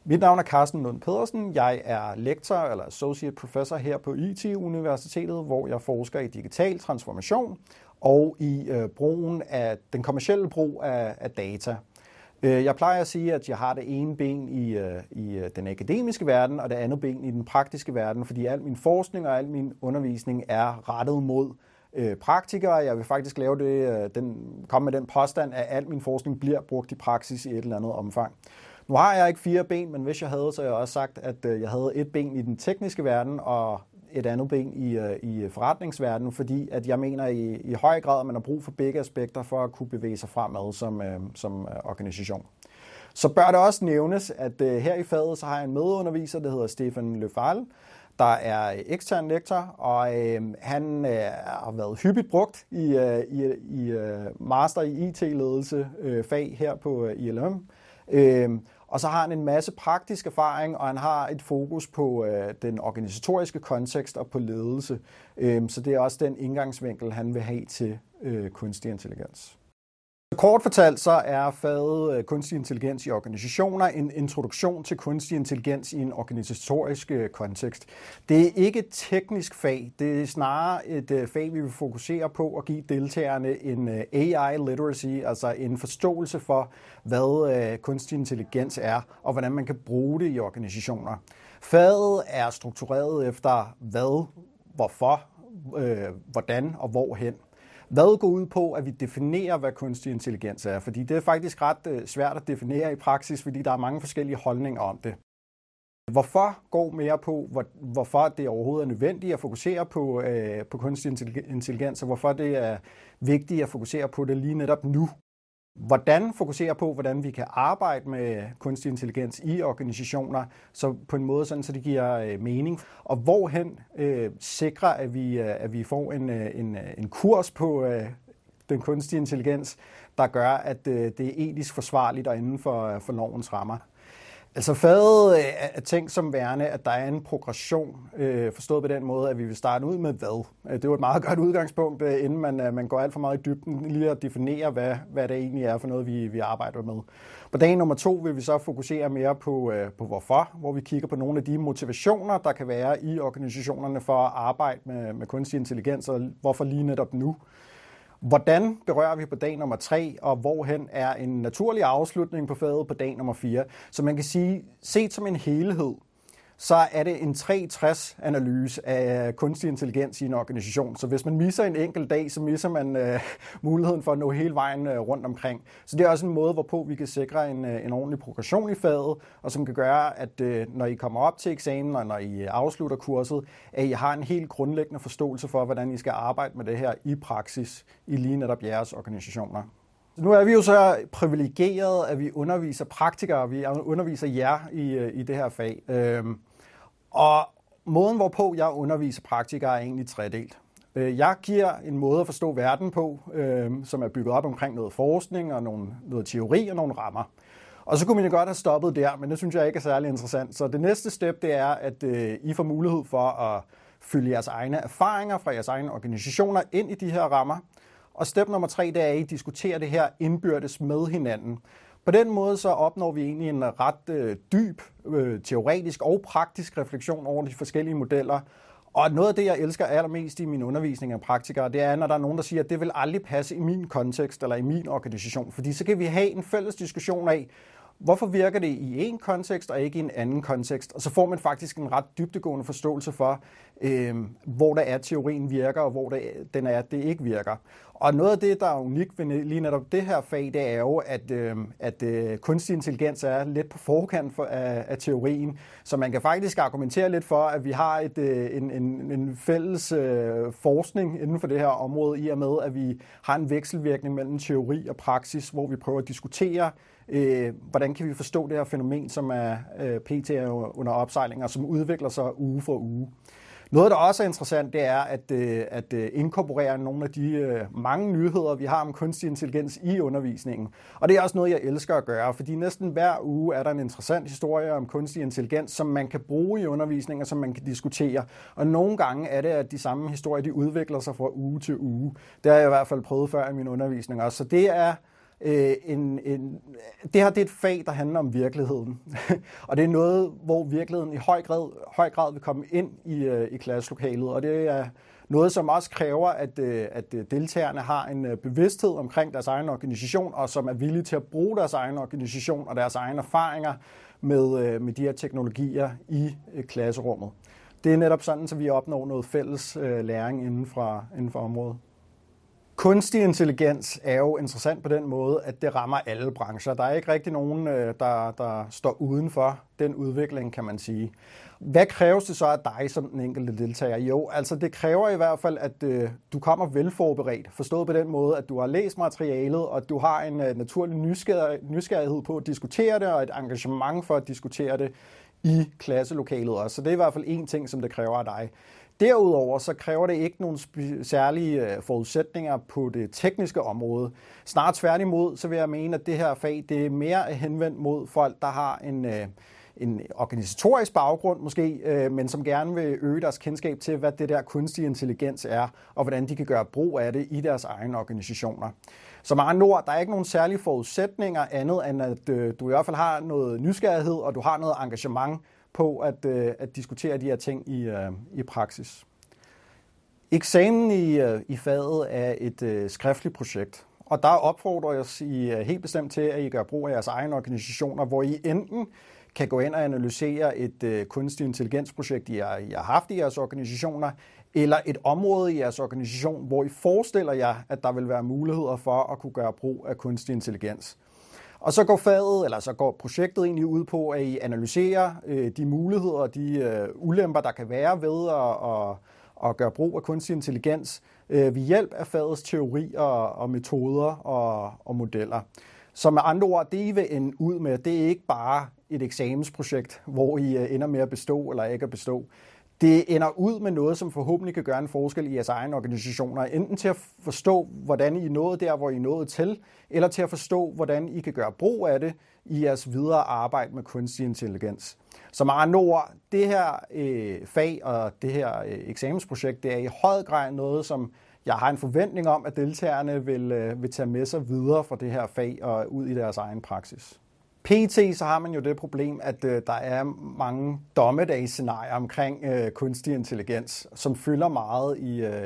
Mit navn er Carsten Lund Pedersen. Jeg er lektor eller associate professor her på IT-universitetet, hvor jeg forsker i digital transformation og i den kommercielle brug af data. Jeg plejer at sige, at jeg har det ene ben i den akademiske verden, og det andet ben i den praktiske verden, fordi al min forskning og al min undervisning er rettet mod praktikere. Jeg vil faktisk komme med den påstand, at al min forskning bliver brugt i praksis i et eller andet omfang. Nu har jeg ikke 4 ben, men hvis jeg havde, så har jeg også sagt, at jeg havde et ben i den tekniske verden og et andet ben i forretningsverdenen, fordi at jeg mener i høj grad, at man har brug for begge aspekter for at kunne bevæge sig fremad som organisation. Så bør det også nævnes, at her i faget så har jeg en medunderviser, der hedder Stefan Le Fall, der er ekstern lektor, og han har været hyppigt brugt i master i IT-ledelse fag her på ILM. Og så har han en masse praktisk erfaring, og han har et fokus på den organisatoriske kontekst og på ledelse. Så det er også den indgangsvinkel, han vil have til kunstig intelligens. Kort fortalt så er faget kunstig intelligens i organisationer en introduktion til kunstig intelligens i en organisatorisk kontekst. Det er ikke et teknisk fag, det er snarere et fag, vi vil fokusere på at give deltagerne en AI literacy, altså en forståelse for, hvad kunstig intelligens er, og hvordan man kan bruge det i organisationer. Faget er struktureret efter hvad, hvorfor, hvordan og hvorhen. Hvad går ud på, at vi definerer, hvad kunstig intelligens er? Fordi det er faktisk ret svært at definere i praksis, fordi der er mange forskellige holdninger om det. Hvorfor går mere på, hvorfor det overhovedet er nødvendigt at fokusere på kunstig intelligens, og hvorfor det er vigtigt at fokusere på det lige netop nu? Hvordan fokusere på, hvordan vi kan arbejde med kunstig intelligens i organisationer, så på en måde, sådan, så det giver mening. Og hvorhen sikre, at vi får en kurs på den kunstige intelligens, der gør, at det er etisk forsvarligt og inden for lovens rammer. Altså faget er tænkt som værende, at der er en progression, forstået på den måde, at vi vil starte ud med hvad. Det er jo et meget godt udgangspunkt, inden man går alt for meget i dybden, lige at definere, hvad det egentlig er for noget, vi arbejder med. På dag nummer 2 vil vi så fokusere mere på hvorfor, hvor vi kigger på nogle af de motivationer, der kan være i organisationerne for at arbejde med kunstig intelligens, og hvorfor lige netop nu. Hvordan berører vi på dag nummer 3, og hvorhen er en naturlig afslutning på faget på dag nummer 4? Så man kan sige, set som en helhed, så er det en 360-analyse af kunstig intelligens i en organisation. Så hvis man misser en enkelt dag, så misser man muligheden for at nå hele vejen rundt omkring. Så det er også en måde, hvorpå vi kan sikre en ordentlig progression i faget, og som kan gøre, at når I kommer op til eksamen, og når I afslutter kurset, at I har en helt grundlæggende forståelse for, hvordan I skal arbejde med det her i praksis i lige netop jeres organisationer. Nu er vi jo så privilegeret, at vi underviser praktikere, vi underviser jer i det her fag. Og måden, hvorpå jeg underviser praktikere, er egentlig tredelt. Jeg giver en måde at forstå verden på, som er bygget op omkring noget forskning og noget teori og nogle rammer. Og så kunne man jo godt have stoppet der, men det synes jeg ikke er særlig interessant. Så det næste step, det er, at I får mulighed for at fylde jeres egne erfaringer fra jeres egne organisationer ind i de her rammer. Og step nummer 3, det er, at I diskuterer det her indbyrdes med hinanden. På den måde så opnår vi egentlig en ret dyb teoretisk og praktisk refleksion over de forskellige modeller. Og noget af det, jeg elsker allermest i min undervisning af praktikere, det er, når der er nogen, der siger, at det vil aldrig passe i min kontekst eller i min organisation. Fordi så kan vi have en fælles diskussion af, hvorfor virker det i en kontekst og ikke i en anden kontekst? Og så får man faktisk en ret dybdegående forståelse for, hvor der er teorien virker, og hvor det ikke virker. Og noget af det, der er unikt ved lige netop det her fag, det er jo, at kunstig intelligens er lidt på forkant af teorien. Så man kan faktisk argumentere lidt for, at vi har en fælles forskning inden for det her område, i og med, at vi har en vekselvirkning mellem teori og praksis, hvor vi prøver at diskutere, hvordan kan vi forstå det her fænomen, som er pt. Under opsejling, og som udvikler sig uge for uge. Noget, der også er interessant, det er at inkorporere nogle af de mange nyheder, vi har om kunstig intelligens i undervisningen. Og det er også noget, jeg elsker at gøre, fordi næsten hver uge er der en interessant historie om kunstig intelligens, som man kan bruge i undervisningen, og som man kan diskutere. Og nogle gange er det, at de samme historier, de udvikler sig fra uge til uge. Det har jeg i hvert fald prøvet før i min undervisning også. Så det er det her det er et fag, der handler om virkeligheden. Og det er noget, hvor virkeligheden i høj grad vil komme ind i klasselokalet. Og det er noget, som også kræver, at deltagerne har en bevidsthed omkring deres egen organisation, og som er villige til at bruge deres egen organisation og deres egne erfaringer med de her teknologier i klasserummet. Det er netop sådan, så vi opnår noget fælles læring inden for området. Kunstig intelligens er jo interessant på den måde, at det rammer alle brancher. Der er ikke rigtig nogen, der står uden for den udvikling, kan man sige. Hvad kræves det så af dig som den enkelte deltager? Jo, altså det kræver i hvert fald, at du kommer velforberedt. Forstået på den måde, at du har læst materialet, og at du har en naturlig nysgerrighed på at diskutere det, og et engagement for at diskutere det i klasselokalet også. Så det er i hvert fald en ting, som det kræver af dig. Derudover så kræver det ikke nogen særlige forudsætninger på det tekniske område. Snart tværtimod, så vil jeg mene, at det her fag det er mere henvendt mod folk, der har en organisatorisk baggrund måske, men som gerne vil øge deres kendskab til, hvad det der kunstig intelligens er, og hvordan de kan gøre brug af det i deres egne organisationer. Så med andre ord, der er ikke nogen særlige forudsætninger andet, end at du i hvert fald har noget nysgerrighed, og du har noget engagement på at diskutere de her ting i praksis. Eksamen i faget er et skriftligt projekt, og der opfordrer jeg helt bestemt til, at I gør brug af jeres egne organisationer, hvor I enten kan gå ind og analysere et kunstig intelligensprojekt, I har haft i jeres organisationer, eller et område i jeres organisation, hvor I forestiller jer, at der vil være muligheder for at kunne gøre brug af kunstig intelligens. Og så går projektet egentlig ud på, at I analyserer de muligheder og de ulemper, der kan være ved at gøre brug af kunstig intelligens ved hjælp af fagets teori og metoder og modeller. Så med andre ord, det I vil ende ud med, det er ikke bare et eksamensprojekt, hvor I ender med at bestå eller ikke at bestå. Det ender ud med noget, som forhåbentlig kan gøre en forskel i jeres egne organisationer. Enten til at forstå, hvordan I nåede der, hvor I nåede til, eller til at forstå, hvordan I kan gøre brug af det i jeres videre arbejde med kunstig intelligens. Så med andre ord, det her fag og det her eksamensprojekt, det er i høj grad noget, som jeg har en forventning om, at deltagerne vil tage med sig videre fra det her fag og ud i deres egen praksis. PT så har man jo det problem, at der er mange dommedagsscenarier omkring kunstig intelligens, som fylder meget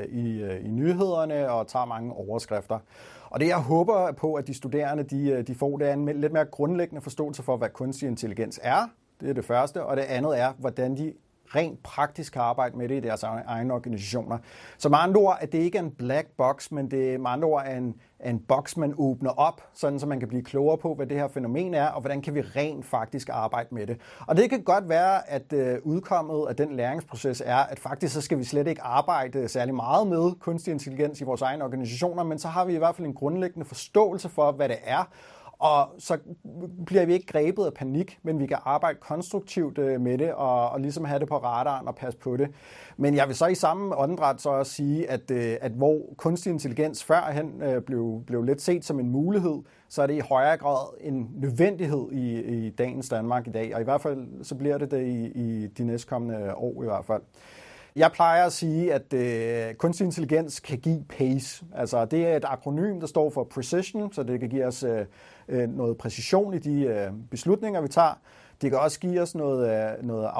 i nyhederne og tager mange overskrifter. Og det jeg håber på, at de studerende de får, det er en lidt mere grundlæggende forståelse for, hvad kunstig intelligens er. Det er det første. Og det andet er, hvordan de rent praktisk kan arbejde med det i deres egne organisationer. Så med andre ord, at det ikke er en black box, men det med andre ord er en boks, man åbner op, sådan så man kan blive klogere på, hvad det her fænomen er, og hvordan kan vi rent faktisk arbejde med det. Og det kan godt være, at udkommet af den læringsproces er, at faktisk så skal vi slet ikke arbejde særlig meget med kunstig intelligens i vores egne organisationer, men så har vi i hvert fald en grundlæggende forståelse for, hvad det er, og så bliver vi ikke grebet af panik, men vi kan arbejde konstruktivt med det og ligesom have det på radaren og passe på det. Men jeg vil så i samme åndedræt så også sige, at hvor kunstig intelligens førhen blev lidt set som en mulighed, så er det i højere grad en nødvendighed i dagens Danmark i dag. Og i hvert fald så bliver det i de næstkommende år i hvert fald. Jeg plejer at sige, at kunstig intelligens kan give PACE. Altså det er et akronym, der står for Precision, så det kan give os noget præcision i de beslutninger, vi tager. Det kan også give os noget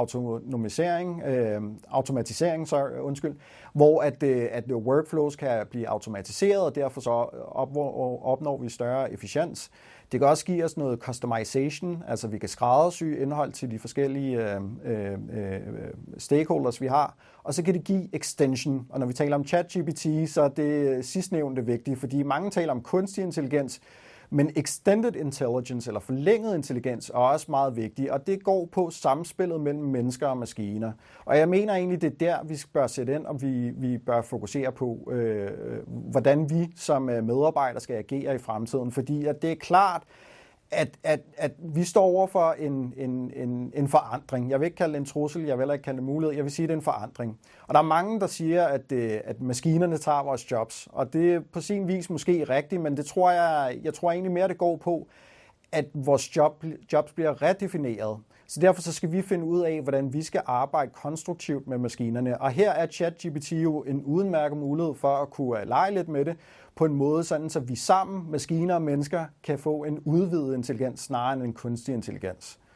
automatisering, hvor at workflows kan blive automatiseret, og derfor så opnår vi større efficiens. Det kan også give os noget customization, altså vi kan skræddersy indhold til de forskellige stakeholders, vi har. Og så kan det give extension, og når vi taler om ChatGPT, så er det sidstnævnte vigtigt, fordi mange taler om kunstig intelligens, men extended intelligence, eller forlænget intelligens, er også meget vigtigt, og det går på samspillet mellem mennesker og maskiner. Og jeg mener egentlig, det er der, vi bør sætte ind, og vi bør fokusere på, hvordan vi som medarbejdere skal agere i fremtiden. Fordi at det er klart, at vi står over for en forandring. Jeg vil ikke kalde det en trussel, jeg vil heller ikke kalde det mulighed, jeg vil sige, at det er en forandring. Og der er mange, der siger, at maskinerne tager vores jobs, og det er på sin vis måske rigtigt, men det jeg tror egentlig mere, det går på, at vores jobs bliver redefineret. Så derfor så skal vi finde ud af, hvordan vi skal arbejde konstruktivt med maskinerne. Og her er ChatGPT jo en udmærket mulighed for at kunne lege lidt med det på en måde, sådan så vi sammen, maskiner og mennesker, kan få en udvidet intelligens snarere end en kunstig intelligens.